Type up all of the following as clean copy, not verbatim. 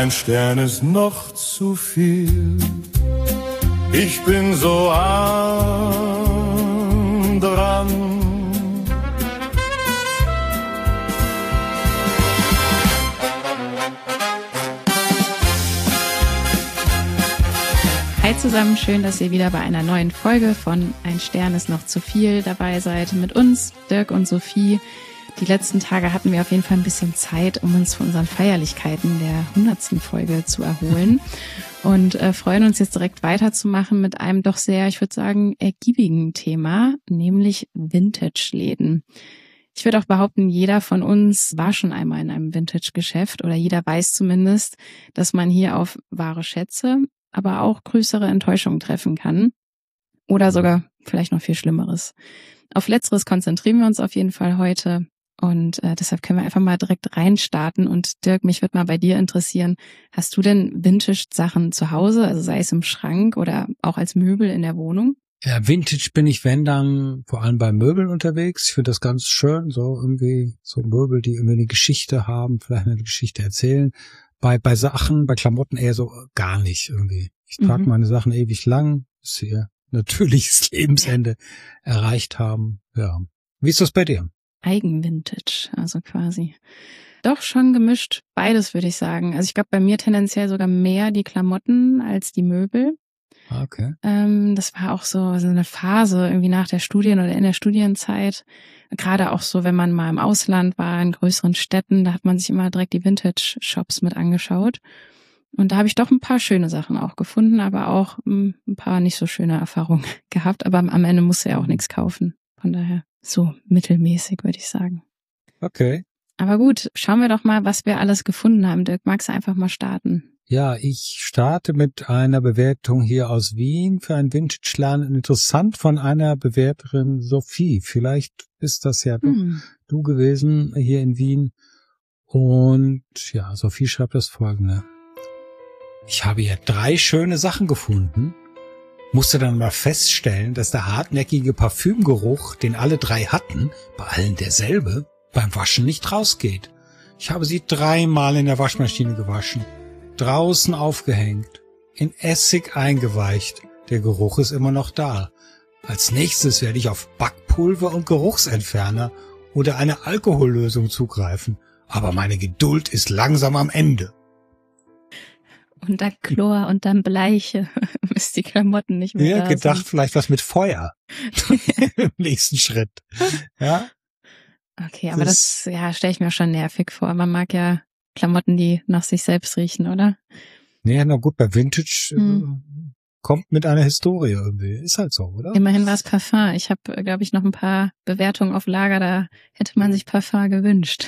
ein Stern ist noch zu viel. Ich bin so arm dran. Hi zusammen, schön, dass ihr wieder bei einer neuen Folge von Ein Stern ist noch zu viel dabei seid. Mit uns, Dirk und Sophie. Die letzten Tage hatten wir auf jeden Fall ein bisschen Zeit, um uns von unseren Feierlichkeiten der 100. Folge zu erholen und freuen uns jetzt direkt weiterzumachen mit einem doch sehr, ich würde sagen, ergiebigen Thema, nämlich Vintage-Läden. Ich würde auch behaupten, jeder von uns war schon einmal in einem Vintage-Geschäft oder jeder weiß zumindest, dass man hier auf wahre Schätze, aber auch größere Enttäuschungen treffen kann oder sogar vielleicht noch viel Schlimmeres. Auf Letzteres konzentrieren wir uns auf jeden Fall heute und deshalb können wir einfach mal direkt reinstarten. Und Dirk, mich würde mal bei dir interessieren, hast du denn Vintage-Sachen zu Hause, also sei es im Schrank oder auch als Möbel in der Wohnung? Ja, Vintage bin ich, wenn dann, vor allem bei Möbeln unterwegs. Ich finde das ganz schön, so irgendwie so Möbel, die irgendwie eine Geschichte haben, vielleicht eine Geschichte erzählen. Bei Sachen, bei Klamotten eher so gar nicht irgendwie. Ich trage meine Sachen ewig lang, bis sie ihr natürliches Lebensende erreicht haben. Ja. Wie ist das bei dir? Eigenvintage, also quasi. Doch schon gemischt, beides würde ich sagen. Also ich glaube bei mir tendenziell sogar mehr die Klamotten als die Möbel. Okay. Das war auch so eine Phase irgendwie nach der Studien- oder in der Studienzeit. Gerade auch so, wenn man mal im Ausland war, in größeren Städten, da hat man sich immer direkt die Vintage-Shops mit angeschaut. Und da habe ich doch ein paar schöne Sachen auch gefunden, aber auch ein paar nicht so schöne Erfahrungen gehabt. Aber am Ende musste ja auch nichts kaufen. Von daher so mittelmäßig, würde ich sagen. Okay. Aber gut, schauen wir doch mal, was wir alles gefunden haben. Dirk, magst du einfach mal starten? Ja, ich starte mit einer Bewertung hier aus Wien für ein Vintage-Laden. Interessant von einer Bewerterin Sophie. Vielleicht ist das ja doch du gewesen hier in Wien. Und ja, Sophie schreibt das Folgende. Ich habe hier 3 schöne Sachen gefunden, musste dann mal feststellen, dass der hartnäckige Parfümgeruch, den alle 3 hatten, bei allen derselbe, beim Waschen nicht rausgeht. Ich habe sie 3-mal in der Waschmaschine gewaschen. Draußen aufgehängt, in Essig eingeweicht. Der Geruch ist immer noch da. Als nächstes werde ich auf Backpulver und Geruchsentferner oder eine Alkohollösung zugreifen. Aber meine Geduld ist langsam am Ende. Und dann Chlor und dann Bleiche, bis die Klamotten nicht mehr da gedacht, sind. vielleicht was mit Feuer im nächsten Schritt. Ja. Okay, aber das stelle ich mir schon nervig vor. Man mag ja Klamotten, die nach sich selbst riechen, oder? Nee, na gut, bei Vintage kommt mit einer Historie irgendwie. Ist halt so, oder? Immerhin war es Parfum. Ich habe, glaube ich, noch ein paar Bewertungen auf Lager, da hätte man sich Parfum gewünscht.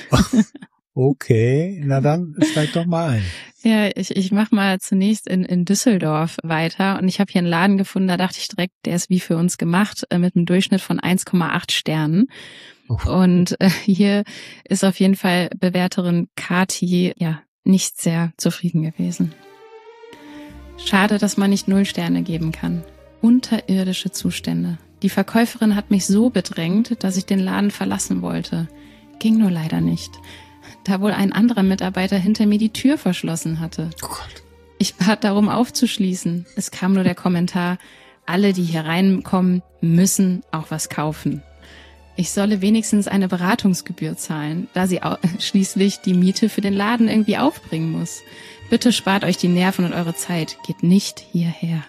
Okay, na dann steig doch mal ein. Ja, ich mache mal zunächst in Düsseldorf weiter und ich habe hier einen Laden gefunden, da dachte ich direkt, der ist wie für uns gemacht, mit einem Durchschnitt von 1,8 Sternen. Und hier ist auf jeden Fall Bewerterin Kati nicht sehr zufrieden gewesen. Schade, dass man nicht 0 Sterne geben kann. Unterirdische Zustände. Die Verkäuferin hat mich so bedrängt, dass ich den Laden verlassen wollte. Ging nur leider nicht, da wohl ein anderer Mitarbeiter hinter mir die Tür verschlossen hatte. Oh Gott. Ich bat darum aufzuschließen. Es kam nur der Kommentar, alle, die hier reinkommen, müssen auch was kaufen. Ich solle wenigstens eine Beratungsgebühr zahlen, da sie schließlich die Miete für den Laden irgendwie aufbringen muss. Bitte spart euch die Nerven und eure Zeit. Geht nicht hierher.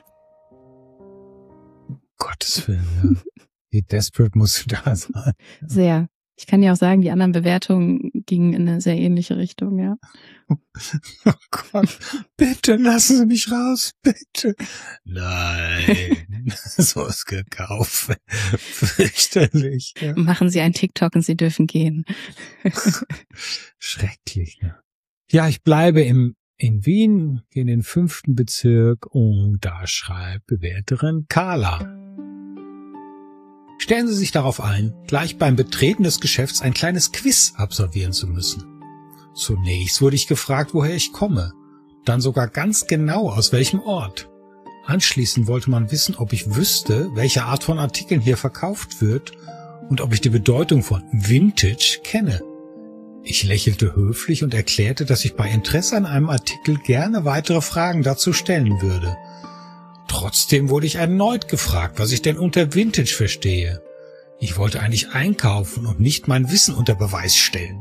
Gottes Willen, ja. Wie desperate musst du da sein? Sehr. Ich kann ja auch sagen, die anderen Bewertungen gingen in eine sehr ähnliche Richtung, ja. Oh Gott, bitte lassen Sie mich raus, bitte. Nein, so ist gekauft. Fürchterlich. Ja. Machen Sie einen TikTok und Sie dürfen gehen. Schrecklich, ne? Ja, ich bleibe in Wien, in den 5. Bezirk und da schreibt Bewerterin Carla. Stellen Sie sich darauf ein, gleich beim Betreten des Geschäfts ein kleines Quiz absolvieren zu müssen. Zunächst wurde ich gefragt, woher ich komme, dann sogar ganz genau aus welchem Ort. Anschließend wollte man wissen, ob ich wüsste, welche Art von Artikeln hier verkauft wird und ob ich die Bedeutung von Vintage kenne. Ich lächelte höflich und erklärte, dass ich bei Interesse an einem Artikel gerne weitere Fragen dazu stellen würde. Trotzdem wurde ich erneut gefragt, was ich denn unter Vintage verstehe. Ich wollte eigentlich einkaufen und nicht mein Wissen unter Beweis stellen.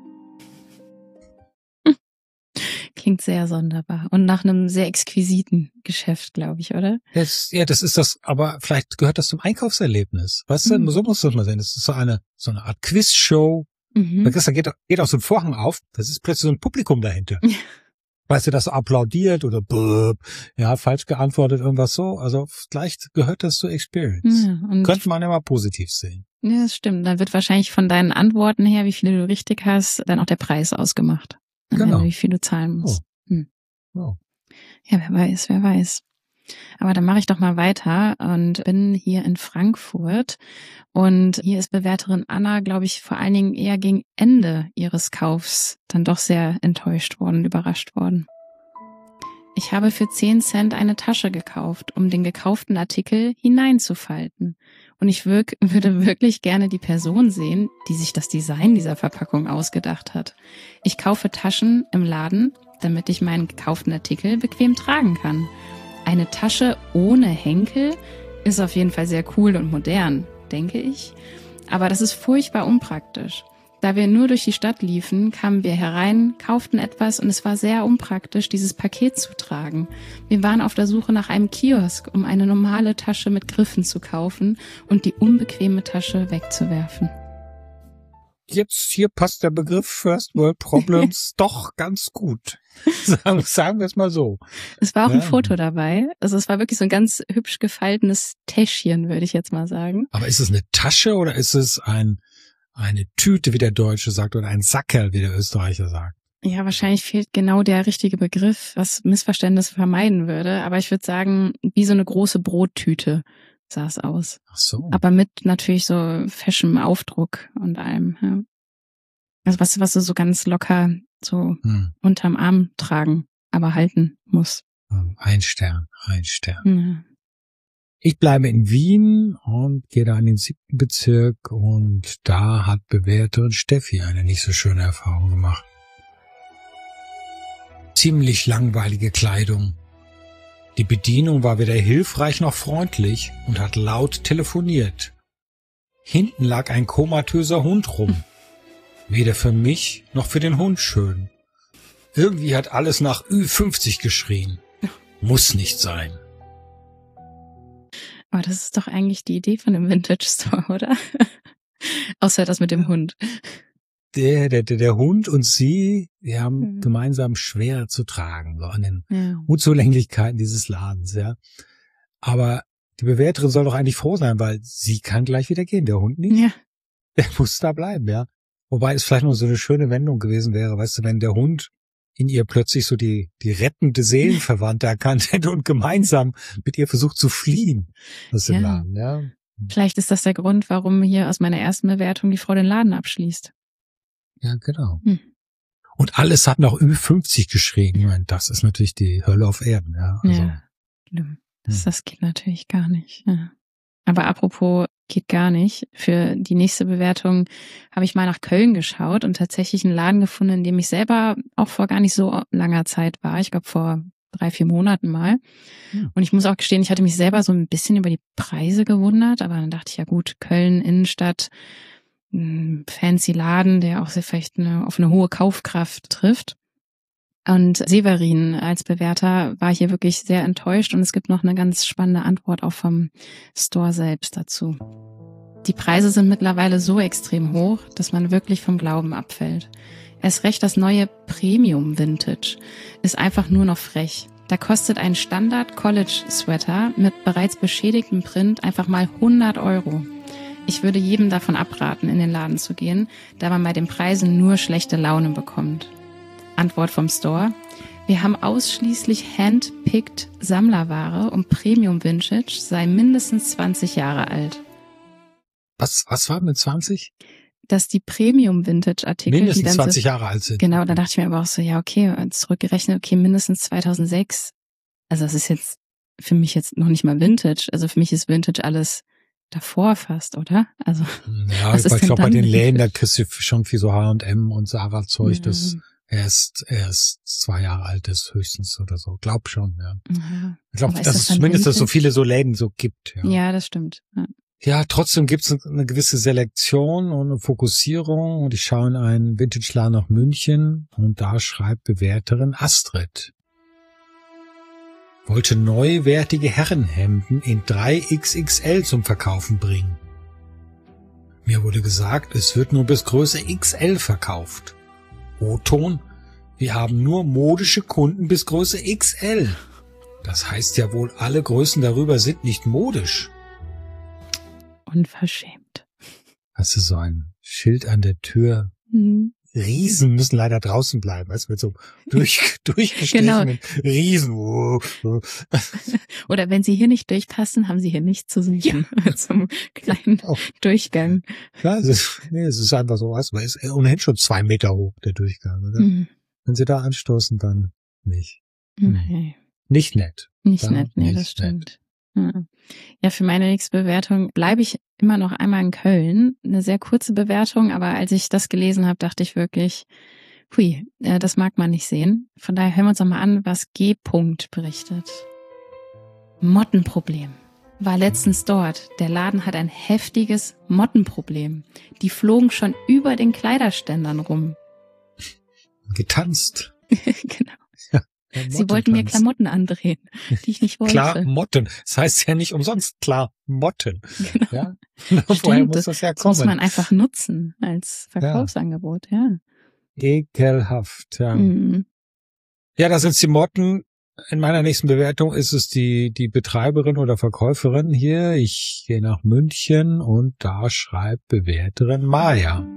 Klingt sehr sonderbar und nach einem sehr exquisiten Geschäft, glaube ich, oder? Das ist das, aber vielleicht gehört das zum Einkaufserlebnis. Weißt du, so muss das mal sehen. Das ist so eine Art Quizshow. Da geht auch so ein Vorhang auf, das ist plötzlich so ein Publikum dahinter. Weißt du, das so applaudiert oder falsch geantwortet, irgendwas so. Also vielleicht gehört das zur Experience. Ja, könnte man ja mal positiv sehen. Ja, das stimmt. Dann wird wahrscheinlich von deinen Antworten her, wie viele du richtig hast, dann auch der Preis ausgemacht. Genau. Wie viel du zahlen musst. Oh. Ja, wer weiß. Aber dann mache ich doch mal weiter und bin hier in Frankfurt. Und hier ist Bewerterin Anna, glaube ich, vor allen Dingen eher gegen Ende ihres Kaufs dann doch sehr enttäuscht worden und überrascht worden. Ich habe für 10 Cent eine Tasche gekauft, um den gekauften Artikel hineinzufalten. Und ich würde wirklich gerne die Person sehen, die sich das Design dieser Verpackung ausgedacht hat. Ich kaufe Taschen im Laden, damit ich meinen gekauften Artikel bequem tragen kann. Eine Tasche ohne Henkel ist auf jeden Fall sehr cool und modern, denke ich. Aber das ist furchtbar unpraktisch. Da wir nur durch die Stadt liefen, kamen wir herein, kauften etwas und es war sehr unpraktisch, dieses Paket zu tragen. Wir waren auf der Suche nach einem Kiosk, um eine normale Tasche mit Griffen zu kaufen und die unbequeme Tasche wegzuwerfen. Jetzt hier passt der Begriff First World Problems doch ganz gut. Sagen wir es mal so. Es war auch ein Foto dabei. Also es war wirklich so ein ganz hübsch gefaltenes Täschchen, würde ich jetzt mal sagen. Aber ist es eine Tasche oder ist es eine Tüte, wie der Deutsche sagt, oder ein Sackerl, wie der Österreicher sagt? Ja, wahrscheinlich fehlt genau der richtige Begriff, was Missverständnisse vermeiden würde. Aber ich würde sagen, wie so eine große Brottüte sah es aus. Ach so. Aber mit natürlich so feschem Aufdruck und allem. Ja. Also was du so ganz locker so unterm Arm tragen, aber halten muss. Ein Stern. Ja. Ich bleibe in Wien und gehe da in den 7. Bezirk und da hat Bewerterin Steffi eine nicht so schöne Erfahrung gemacht. Ziemlich langweilige Kleidung. Die Bedienung war weder hilfreich noch freundlich und hat laut telefoniert. Hinten lag ein komatöser Hund rum. Weder für mich noch für den Hund schön. Irgendwie hat alles nach Ü50 geschrien. Muss nicht sein. Aber das ist doch eigentlich die Idee von dem Vintage Store, oder? Außer das mit dem Hund. Der Hund und sie, die haben gemeinsam schwer zu tragen, so an den Unzulänglichkeiten dieses Ladens, ja. Aber die Bewerterin soll doch eigentlich froh sein, weil sie kann gleich wieder gehen, der Hund nicht. Ja. Der muss da bleiben, ja. Wobei es vielleicht noch so eine schöne Wendung gewesen wäre, weißt du, wenn der Hund in ihr plötzlich so die rettende Seelenverwandte erkannt hätte und gemeinsam mit ihr versucht zu fliehen aus dem Laden, ja. Vielleicht ist das der Grund, warum hier aus meiner ersten Bewertung die Frau den Laden abschließt. Ja, genau. Und alles hat nach Ü50 geschrien. Ich meine, das ist natürlich die Hölle auf Erden, ja. Also, ja, schlimm. Das geht natürlich gar nicht. Ja. Aber apropos geht gar nicht. Für die nächste Bewertung habe ich mal nach Köln geschaut und tatsächlich einen Laden gefunden, in dem ich selber auch vor gar nicht so langer Zeit war. Ich glaube vor 3-4 Monaten mal. Und ich muss auch gestehen, ich hatte mich selber so ein bisschen über die Preise gewundert, aber dann dachte ich, ja gut, Köln, Innenstadt, fancy Laden, der auch sehr vielleicht auf eine hohe Kaufkraft trifft. Und Severin als Bewerter war hier wirklich sehr enttäuscht und es gibt noch eine ganz spannende Antwort auch vom Store selbst dazu. Die Preise sind mittlerweile so extrem hoch, dass man wirklich vom Glauben abfällt. Erst recht das neue Premium Vintage ist einfach nur noch frech. Da kostet ein Standard College Sweater mit bereits beschädigtem Print einfach mal 100 €. Ich würde jedem davon abraten, in den Laden zu gehen, da man bei den Preisen nur schlechte Laune bekommt. Antwort vom Store: Wir haben ausschließlich handpicked Sammlerware und Premium Vintage sei mindestens 20 Jahre alt. Was war mit 20? Dass die Premium Vintage Artikel mindestens die dann 20 Jahre alt sind. Genau, da dachte ich mir aber auch so, ja okay, zurückgerechnet, okay, mindestens 2006. Also das ist jetzt für mich jetzt noch nicht mal Vintage. Also für mich ist Vintage alles davor fast, oder? Also ja, ich glaube, bei den Läden, da kriegst du schon viel so H&M und Sarah-Zeug, das erst 2 Jahre alt ist höchstens oder so. Glaub schon, ja. Ja. Ich glaube, dass es zumindest dass so viele so Läden so gibt. Ja, das stimmt. Ja, trotzdem gibt es eine gewisse Selektion und eine Fokussierung und ich schaue in einen Vintage-Laden nach München und da schreibt Bewerterin Astrid. Wollte neuwertige Herrenhemden in 3XXL zum Verkaufen bringen. Mir wurde gesagt, es wird nur bis Größe XL verkauft. O-Ton, wir haben nur modische Kunden bis Größe XL. Das heißt ja wohl, alle Größen darüber sind nicht modisch. Unverschämt. Hast du so ein Schild an der Tür? Riesen müssen leider draußen bleiben, weißt du, mit so durchgestrichenen Riesen. Oder wenn sie hier nicht durchpassen, haben sie hier nichts zu suchen. Mit so einem kleinen Durchgang. Ja, es ist einfach so, weißt du, es ist ohnehin schon 2 Meter hoch, der Durchgang. Oder? Wenn sie da anstoßen, dann nicht. Nee. Nicht nett. Nicht nett, nee, das stimmt. Ja, für meine nächste Bewertung bleibe ich immer noch einmal in Köln. Eine sehr kurze Bewertung, aber als ich das gelesen habe, dachte ich wirklich, hui, das mag man nicht sehen. Von daher hören wir uns doch mal an, was G. berichtet. Mottenproblem. War letztens dort. Der Laden hat ein heftiges Mottenproblem. Die flogen schon über den Kleiderständern rum. Getanzt. Genau. Sie wollten mir Klamotten andrehen, die ich nicht wollte. Klamotten. Das heißt ja nicht umsonst Klamotten. Genau. Ja? Stimmt, Woher muss das ja kommen? Das muss man einfach nutzen als Verkaufsangebot, ja. Ekelhaft, ja. Ja, das sind die Motten. In meiner nächsten Bewertung ist es die Betreiberin oder Verkäuferin hier. Ich gehe nach München und da schreibt Bewerterin Maja.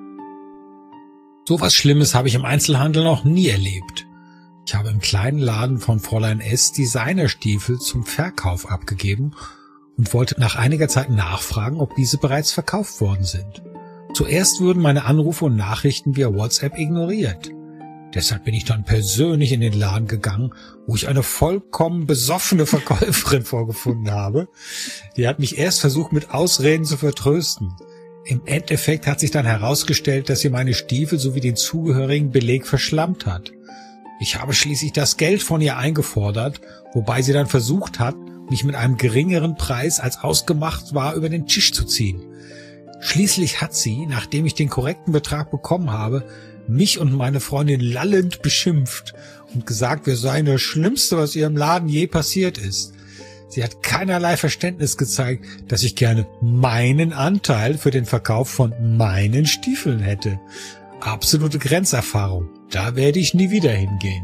So was Schlimmes habe ich im Einzelhandel noch nie erlebt. Ich habe im kleinen Laden von Fräulein S. Designerstiefel zum Verkauf abgegeben und wollte nach einiger Zeit nachfragen, ob diese bereits verkauft worden sind. Zuerst wurden meine Anrufe und Nachrichten via WhatsApp ignoriert. Deshalb bin ich dann persönlich in den Laden gegangen, wo ich eine vollkommen besoffene Verkäuferin vorgefunden habe. Die hat mich erst versucht, mit Ausreden zu vertrösten. Im Endeffekt hat sich dann herausgestellt, dass sie meine Stiefel sowie den zugehörigen Beleg verschlammt hat. Ich habe schließlich das Geld von ihr eingefordert, wobei sie dann versucht hat, mich mit einem geringeren Preis als ausgemacht war über den Tisch zu ziehen. Schließlich hat sie, nachdem ich den korrekten Betrag bekommen habe, mich und meine Freundin lallend beschimpft und gesagt, wir seien das Schlimmste, was ihr im Laden je passiert ist. Sie hat keinerlei Verständnis gezeigt, dass ich gerne meinen Anteil für den Verkauf von meinen Stiefeln hätte. Absolute Grenzerfahrung. Da werde ich nie wieder hingehen.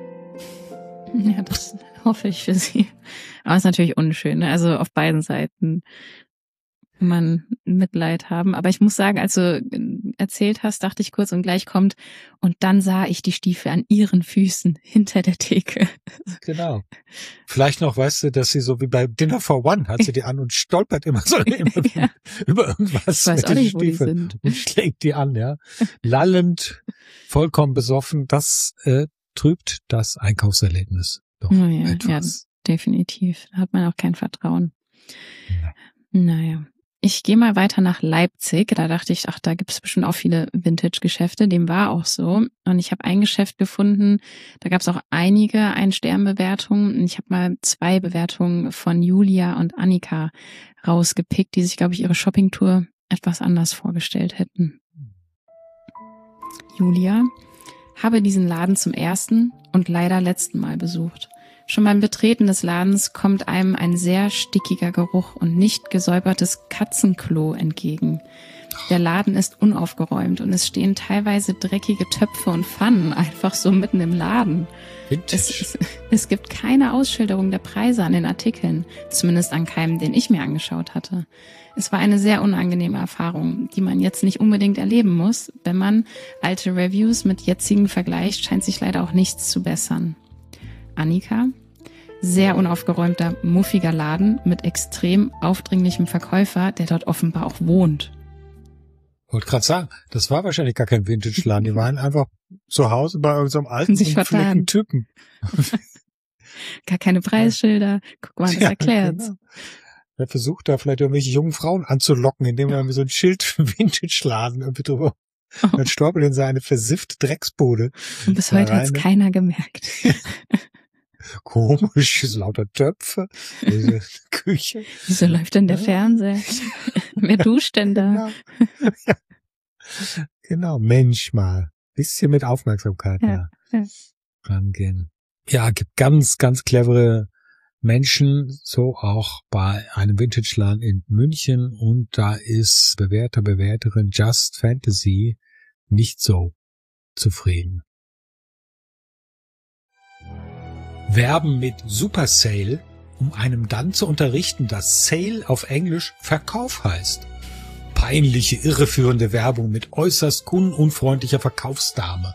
Ja, das hoffe ich für Sie. Aber es ist natürlich unschön, ne? Also auf beiden Seiten kann man Mitleid haben. Aber ich muss sagen, als du erzählt hast, dachte ich kurz und gleich kommt, und dann sah ich die Stiefel an ihren Füßen hinter der Theke. Genau. Vielleicht noch, weißt du, dass sie so wie bei Dinner for One hat sie die an und stolpert immer so über irgendwas ich weiß mit auch den nicht, wo die Stiefeln sind. und schlägt die an, ja. Lallend, vollkommen besoffen, das trübt das Einkaufserlebnis doch Ja, etwas. definitiv. Da hat man auch kein Vertrauen. Ja. Naja. Ich gehe mal weiter nach Leipzig. Da dachte ich, ach, da gibt es bestimmt auch viele Vintage-Geschäfte. Dem war auch so. Und ich habe ein Geschäft gefunden, da gab es auch einige Ein-Stern-Bewertungen. Ich habe mal 2 Bewertungen von Julia und Annika rausgepickt, die sich, glaube ich, ihre Shoppingtour etwas anders vorgestellt hätten. Julia: Habe diesen Laden zum ersten und leider letzten Mal besucht. Schon beim Betreten des Ladens kommt einem ein sehr stickiger Geruch und nicht gesäubertes Katzenklo entgegen. Der Laden ist unaufgeräumt und es stehen teilweise dreckige Töpfe und Pfannen einfach so mitten im Laden. Es gibt keine Ausschilderung der Preise an den Artikeln, zumindest an keinem, den ich mir angeschaut hatte. Es war eine sehr unangenehme Erfahrung, die man jetzt nicht unbedingt erleben muss. Wenn man alte Reviews mit jetzigen vergleicht, scheint sich leider auch nichts zu bessern. Annika: Sehr unaufgeräumter, muffiger Laden mit extrem aufdringlichem Verkäufer, der dort offenbar auch wohnt. Wollte gerade sagen, das war wahrscheinlich gar kein Vintage-Laden. Die waren einfach zu Hause bei irgendeinem alten, unflächigen Typen. Gar keine Preisschilder. Guck mal, das erklärt's. Genau. Er versucht da vielleicht irgendwelche jungen Frauen anzulocken, indem er so ein Schild Vintage-Laden irgendwie drüber. Dann stolpert in seine versiffte Drecksbude. Und bis heute hat's keiner gemerkt. Komisch, so lauter Töpfe, diese Küche. Wieso läuft denn der Fernseher? Wer duscht denn da? Ja. Genau, Mensch mal. Bisschen mit Aufmerksamkeit rangehen. Ja, gibt ganz, ganz clevere Menschen, so auch bei einem Vintage-Laden in München, und da ist Bewerterin Just Fantasy nicht so zufrieden. Werben mit Super Sale, um einem dann zu unterrichten, dass Sale auf Englisch Verkauf heißt. Peinliche, irreführende Werbung mit äußerst kundenunfreundlicher Verkaufsdame.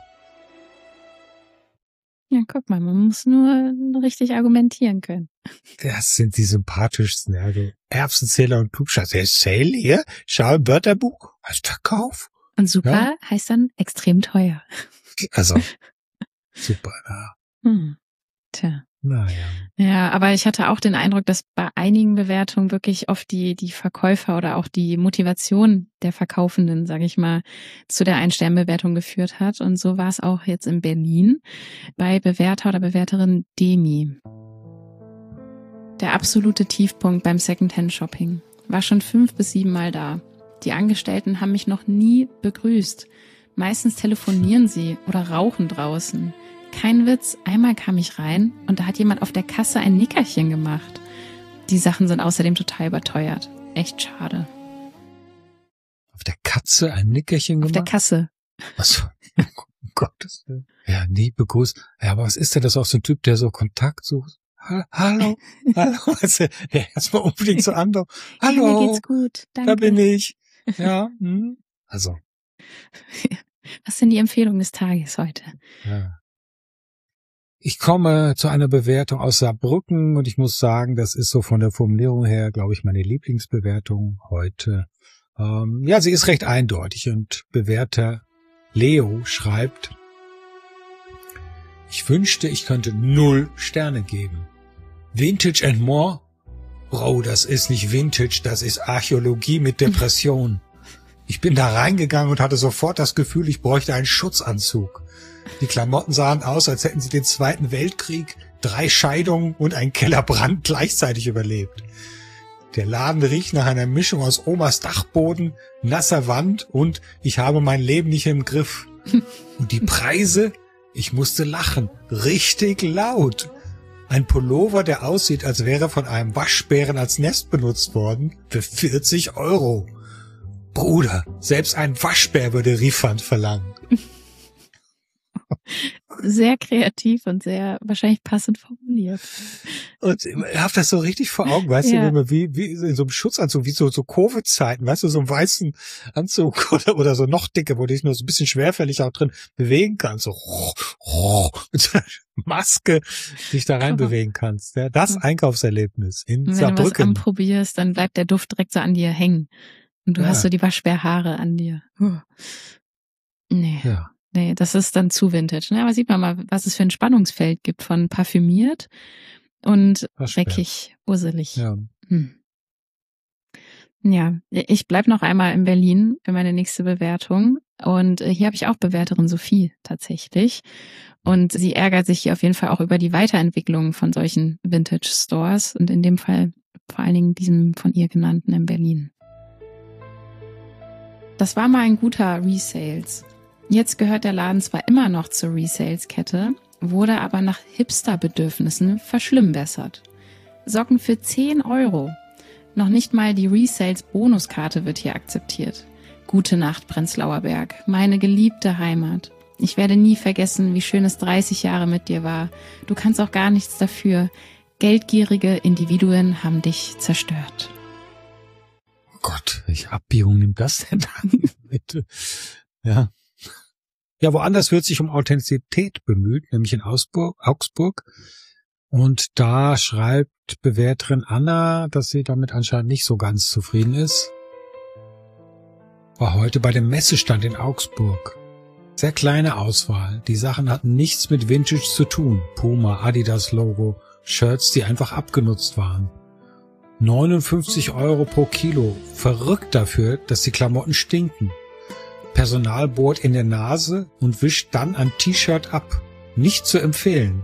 Ja, guck mal, man muss nur richtig argumentieren können. Das sind die sympathischsten, also Erbsenzähler und Klugscheißer. Der Sale hier, schau im Wörterbuch, heißt Verkauf. Und super heißt dann extrem teuer. Also, super, ja. Tja. Naja. Ja, aber ich hatte auch den Eindruck, dass bei einigen Bewertungen wirklich oft die Verkäufer oder auch die Motivation der Verkaufenden, sage ich mal, zu der Ein-Stern-Bewertung geführt hat. Und so war es auch jetzt in Berlin bei Bewerter oder Bewerterin Demi. Der absolute Tiefpunkt beim Secondhand-Shopping. War schon 5 bis 7 Mal da. Die Angestellten haben mich noch nie begrüßt. Meistens telefonieren sie oder rauchen draußen. Kein Witz, einmal kam ich rein und da hat jemand auf der Kasse ein Nickerchen gemacht. Die Sachen sind außerdem total überteuert. Echt schade. Auf der Katze ein Nickerchen gemacht? Auf der Kasse. Achso, um Gottes Willen. Ja, nie begrüßt. Ja, aber was ist denn das auch so ein Typ, der so Kontakt sucht? Hallo, hallo. Also, ja, erstmal unbedingt so andere. Hallo. Ja, mir geht's gut, danke. Da bin ich. Ja, also. Was sind die Empfehlungen des Tages heute? Ja. Ich komme zu einer Bewertung aus Saarbrücken und ich muss sagen, das ist so von der Formulierung her, glaube ich, meine Lieblingsbewertung heute. Ja, sie ist recht eindeutig und Bewerter Leo schreibt: Ich wünschte, ich könnte 0 Sterne geben. Vintage and more? Bro, das ist nicht Vintage, das ist Archäologie mit Depression. Ich bin da reingegangen und hatte sofort das Gefühl, ich bräuchte einen Schutzanzug. Die Klamotten sahen aus, als hätten sie den Zweiten Weltkrieg, 3 Scheidungen und einen Kellerbrand gleichzeitig überlebt. Der Laden riecht nach einer Mischung aus Omas Dachboden, nasser Wand und ich habe mein Leben nicht im Griff. Und die Preise? Ich musste lachen. Richtig laut. Ein Pullover, der aussieht, als wäre von einem Waschbären als Nest benutzt worden, für 40 €. Bruder, selbst ein Waschbär würde Refund verlangen. Sehr kreativ und sehr wahrscheinlich passend formuliert. Und ich hab das so richtig vor Augen, weißt du, wie in so einem Schutzanzug, wie so Covid-Zeiten, weißt du, so einen weißen Anzug oder so noch dicke, wo du dich nur so ein bisschen schwerfällig auch drin bewegen kannst, so mit so einer Maske dich da rein bewegen kannst. Ja, das Einkaufserlebnis in Saarbrücken. Wenn du was anprobierst, dann bleibt der Duft direkt so an dir hängen. Und du hast so die Waschbärhaare an dir. Nee. Ja. Nee, das ist dann zu Vintage. Ne? Aber sieht man mal, was es für ein Spannungsfeld gibt von parfümiert und dreckig, urselig. Ja. Ja, ich bleib noch einmal in Berlin für meine nächste Bewertung. Und hier habe ich auch Bewerterin Sophie tatsächlich. Und sie ärgert sich hier auf jeden Fall auch über die Weiterentwicklung von solchen Vintage-Stores. Und in dem Fall vor allen Dingen diesem von ihr genannten in Berlin. Das war mal ein guter Resales. Jetzt gehört der Laden zwar immer noch zur Resales-Kette, wurde aber nach Hipster-Bedürfnissen verschlimmbessert. Socken für 10 €. Noch nicht mal die Resales-Bonuskarte wird hier akzeptiert. Gute Nacht, Prenzlauer Berg, meine geliebte Heimat. Ich werde nie vergessen, wie schön es 30 Jahre mit dir war. Du kannst auch gar nichts dafür. Geldgierige Individuen haben dich zerstört. Oh Gott, welche Abbiegung nimmt das denn an? Bitte. Ja. Ja, woanders wird sich um Authentizität bemüht, nämlich in Augsburg. Und da schreibt Bewerterin Anna, dass sie damit anscheinend nicht so ganz zufrieden ist. War heute bei dem Messestand in Augsburg. Sehr kleine Auswahl. Die Sachen hatten nichts mit Vintage zu tun. Puma, Adidas Logo, Shirts, die einfach abgenutzt waren. 59 € pro Kilo. Verrückt dafür, dass die Klamotten stinken. Personal bohrt in der Nase und wischt dann ein T-Shirt ab. Nicht zu empfehlen.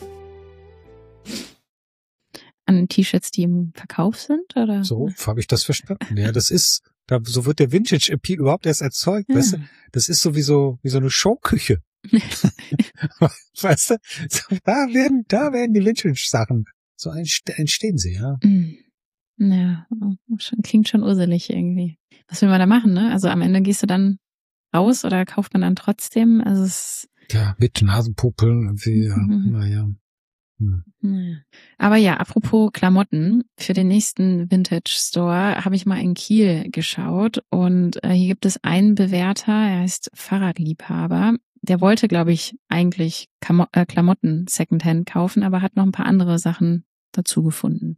An T-Shirts, die im Verkauf sind, oder? So habe ich das verstanden. Ja, so wird der Vintage-Appeal überhaupt erst erzeugt. Ja. Weißt du? Das ist so wie so eine Showküche. Weißt du? So, da werden die Vintage-Sachen. So entstehen sie, ja. Ja, klingt schon urselig irgendwie. Was will man da machen, ne? Also am Ende gehst du dann raus oder kauft man dann trotzdem? Also es ja, mit Nasenpuppeln irgendwie, ja. Naja. Aber ja, apropos Klamotten, für den nächsten Vintage Store habe ich mal in Kiel geschaut und hier gibt es einen Bewerter, er heißt Fahrradliebhaber. Der wollte, glaube ich, eigentlich Klamotten Secondhand kaufen, aber hat noch ein paar andere Sachen dazu gefunden.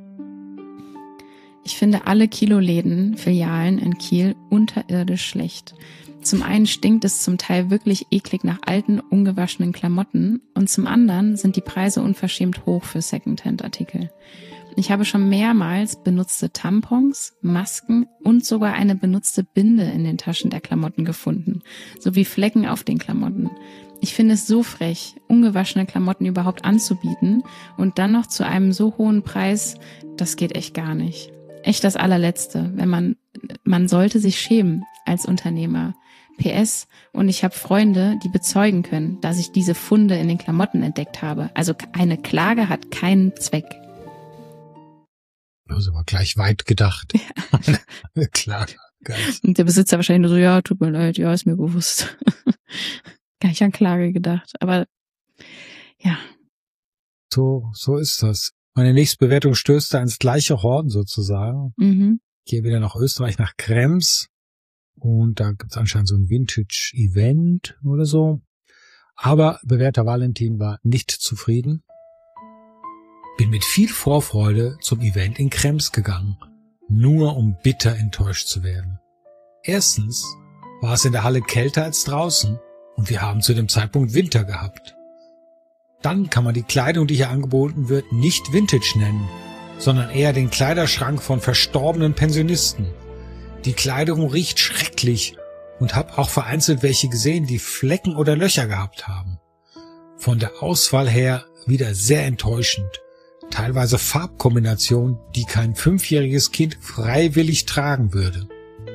Ich finde alle Kilo-Läden, Filialen in Kiel unterirdisch schlecht. Zum einen stinkt es zum Teil wirklich eklig nach alten, ungewaschenen Klamotten und zum anderen sind die Preise unverschämt hoch für Secondhand-Artikel. Ich habe schon mehrmals benutzte Tampons, Masken und sogar eine benutzte Binde in den Taschen der Klamotten gefunden, sowie Flecken auf den Klamotten. Ich finde es so frech, ungewaschene Klamotten überhaupt anzubieten und dann noch zu einem so hohen Preis, das geht echt gar nicht. Echt das allerletzte, wenn man sollte sich schämen als Unternehmer. PS, und ich habe Freunde, die bezeugen können, dass ich diese Funde in den Klamotten entdeckt habe. Also eine Klage hat keinen Zweck. Das ist aber gleich weit gedacht. Ja. Klar. Und der Besitzer wahrscheinlich nur so, ja, tut mir leid, ja, ist mir bewusst. Gar nicht an Klage gedacht, aber ja. So ist das. Meine nächste Bewertung stößt da ins gleiche Horn sozusagen. Ich gehe wieder nach Österreich, nach Krems. Und da gibt's anscheinend so ein Vintage-Event oder so. Aber Bewerter Valentin war nicht zufrieden. Bin mit viel Vorfreude zum Event in Krems gegangen, nur um bitter enttäuscht zu werden. Erstens war es in der Halle kälter als draußen und wir haben zu dem Zeitpunkt Winter gehabt. Dann kann man die Kleidung, die hier angeboten wird, nicht Vintage nennen, sondern eher den Kleiderschrank von verstorbenen Pensionisten. Die Kleidung riecht schrecklich und habe auch vereinzelt welche gesehen, die Flecken oder Löcher gehabt haben. Von der Auswahl her wieder sehr enttäuschend. Teilweise Farbkombinationen, die kein 5-jähriges Kind freiwillig tragen würde.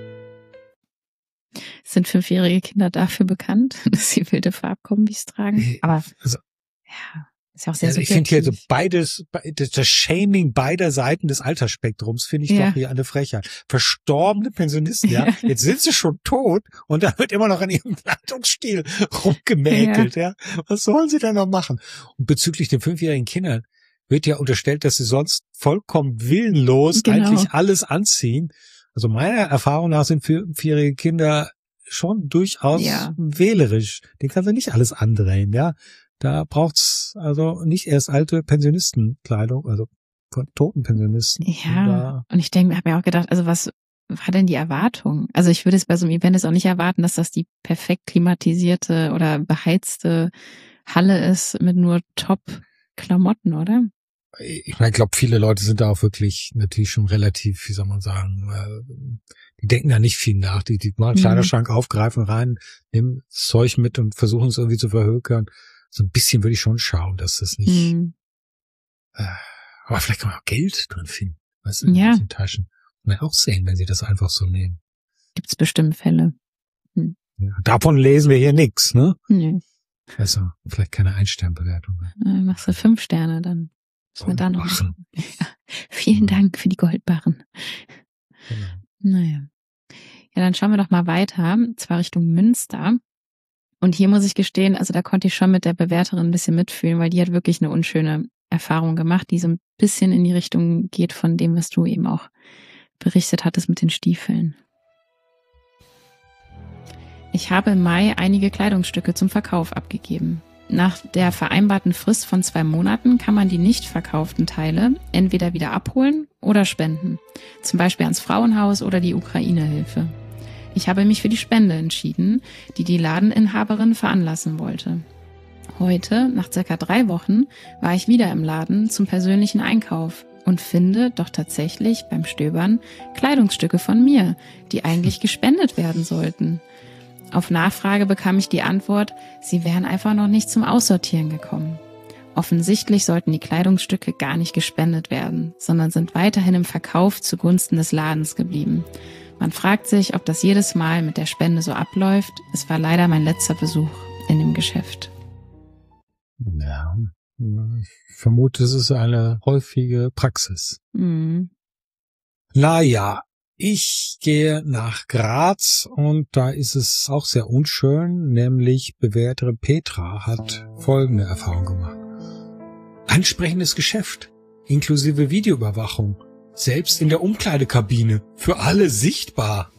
Sind 5-jährige Kinder dafür bekannt, dass sie wilde Farbkombis tragen? Aber ja, ist ja auch sehr subjektiv. Ich finde hier so das Shaming beider Seiten des Altersspektrums finde ich doch hier eine Frechheit. Verstorbene Pensionisten, ja. Jetzt sind sie schon tot und da wird immer noch an ihrem Kleidungsstil rumgemäkelt, ja. Was sollen sie denn noch machen? Und bezüglich den 5-jährigen Kindern wird ja unterstellt, dass sie sonst vollkommen willenlos eigentlich alles anziehen. Also meiner Erfahrung nach sind 5-jährige Kinder schon durchaus wählerisch. Den kannst du nicht alles andrehen, ja. Da braucht's also nicht erst alte Pensionistenkleidung, also von toten Pensionisten. Ja, und ich habe mir auch gedacht, also was war denn die Erwartung? Also ich würde es bei so einem Event jetzt auch nicht erwarten, dass das die perfekt klimatisierte oder beheizte Halle ist mit nur Top-Klamotten, oder? Ich glaube, viele Leute sind da auch wirklich natürlich schon relativ, wie soll man sagen, die denken da nicht viel nach. Die machen den Kleiderschrank auf, greifen rein, nehmen das Zeug mit und versuchen es irgendwie zu verhökern. So ein bisschen würde ich schon schauen, dass das nicht. Aber vielleicht kann man auch Geld drin finden, weißt du, in diesen Taschen. Man auch sehen, wenn sie das einfach so nehmen. Gibt's bestimmt Fälle. Ja, davon lesen wir hier nichts, ne? Nee. Also vielleicht keine 1-Stern-Bewertung. Machst du 5 Sterne dann. Müssen wir da noch machen. Ja. Vielen Dank für die Goldbarren. Genau. Naja. Ja, dann schauen wir doch mal weiter, zwar Richtung Münster. Und hier muss ich gestehen, also da konnte ich schon mit der Bewerterin ein bisschen mitfühlen, weil die hat wirklich eine unschöne Erfahrung gemacht, die so ein bisschen in die Richtung geht von dem, was du eben auch berichtet hattest mit den Stiefeln. Ich habe im Mai einige Kleidungsstücke zum Verkauf abgegeben. Nach der vereinbarten Frist von 2 Monaten kann man die nicht verkauften Teile entweder wieder abholen oder spenden. Zum Beispiel ans Frauenhaus oder die Ukraine-Hilfe. Ich habe mich für die Spende entschieden, die Ladeninhaberin veranlassen wollte. Heute, nach circa 3 Wochen, war ich wieder im Laden zum persönlichen Einkauf und finde doch tatsächlich beim Stöbern Kleidungsstücke von mir, die eigentlich gespendet werden sollten. Auf Nachfrage bekam ich die Antwort, sie wären einfach noch nicht zum Aussortieren gekommen. Offensichtlich sollten die Kleidungsstücke gar nicht gespendet werden, sondern sind weiterhin im Verkauf zugunsten des Ladens geblieben. Man fragt sich, ob das jedes Mal mit der Spende so abläuft. Es war leider mein letzter Besuch in dem Geschäft. Ja, ich vermute, es ist eine häufige Praxis. Mhm. Naja, ich gehe nach Graz und da ist es auch sehr unschön, nämlich Bewerterin Petra hat folgende Erfahrung gemacht. Ansprechendes Geschäft, inklusive Videoüberwachung, selbst in der Umkleidekabine, für alle sichtbar.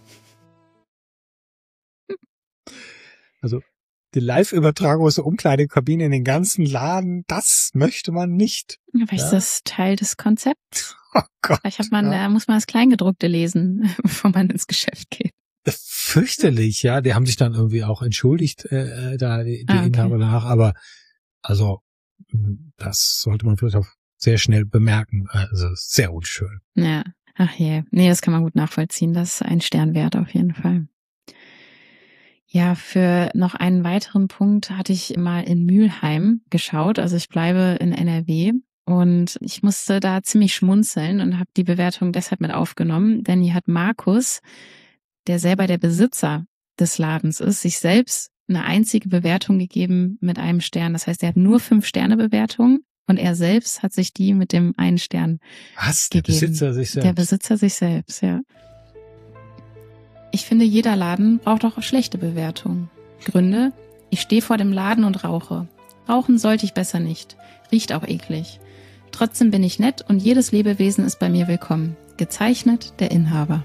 Also die Live-Übertragung aus der Umkleidekabine in den ganzen Laden, das möchte man nicht. Aber ist das Teil des Konzepts? Oh Gott. Da muss man das Kleingedruckte lesen, bevor man ins Geschäft geht. Fürchterlich, ja. Die haben sich dann irgendwie auch entschuldigt, die Inhaber nach, aber also das sollte man vielleicht auch sehr schnell bemerken. Also sehr unschön. Ja, ach je. Nee, das kann man gut nachvollziehen. Das ist ein Stern wert auf jeden Fall. Ja, für noch einen weiteren Punkt hatte ich mal in Mülheim geschaut. Also ich bleibe in NRW und ich musste da ziemlich schmunzeln und habe die Bewertung deshalb mit aufgenommen, denn hier hat Markus, der selber der Besitzer des Ladens ist, sich selbst eine einzige Bewertung gegeben mit einem Stern. Das heißt, er hat nur 5-Sterne-Bewertungen und er selbst hat sich die mit dem 1 Stern Was? Der gegeben. Besitzer sich selbst? Der Besitzer sich selbst, ja. Ich finde, jeder Laden braucht auch schlechte Bewertungen. Gründe: Ich stehe vor dem Laden und rauche. Rauchen sollte ich besser nicht. Riecht auch eklig. Trotzdem bin ich nett und jedes Lebewesen ist bei mir willkommen. Gezeichnet, der Inhaber.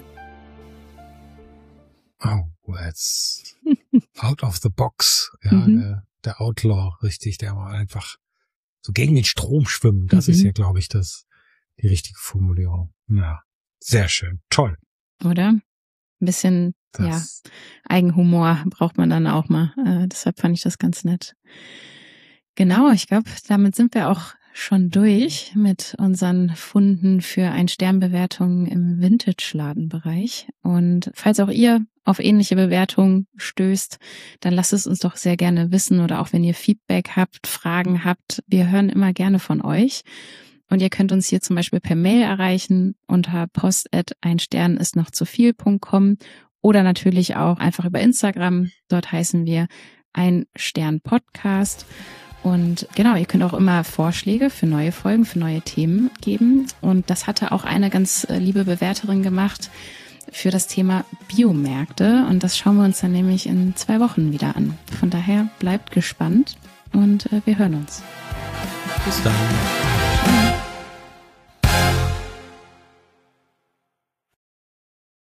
Oh, jetzt out of the box. Ja, der Outlaw, richtig, der war einfach so gegen den Strom schwimmen. Das ist ja, glaube ich, die richtige Formulierung. Ja, sehr schön. Toll. Oder? Ein bisschen, Eigenhumor braucht man dann auch mal. Deshalb fand ich das ganz nett. Genau, ich glaube, damit sind wir auch schon durch mit unseren Funden für 1-Stern-Bewertungen im Vintage-Ladenbereich. Und falls auch ihr auf ähnliche Bewertungen stößt, dann lasst es uns doch sehr gerne wissen oder auch wenn ihr Feedback habt, Fragen habt. Wir hören immer gerne von euch. Und ihr könnt uns hier zum Beispiel per Mail erreichen unter post@einsternistnochzuviel.com oder natürlich auch einfach über Instagram. Dort heißen wir 1 Stern Podcast. Und genau, ihr könnt auch immer Vorschläge für neue Folgen, für neue Themen geben. Und das hatte auch eine ganz liebe Bewerterin gemacht für das Thema Biomärkte. Und das schauen wir uns dann nämlich in 2 Wochen wieder an. Von daher bleibt gespannt und wir hören uns. Bis dann.